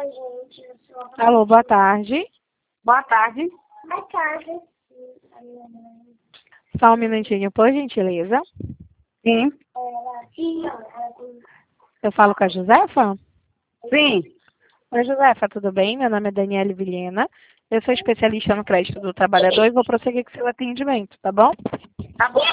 gente. Eu sou a... Alô, boa tarde. Boa tarde. Boa tarde. Só um minutinho, por gentileza. Sim. Eu falo com a Josefa? Sim. Oi, Josefa, tudo bem? Meu nome é Daniele Vilhena. Eu sou especialista no crédito do trabalhador e vou prosseguir com seu atendimento, tá bom? Tá bom.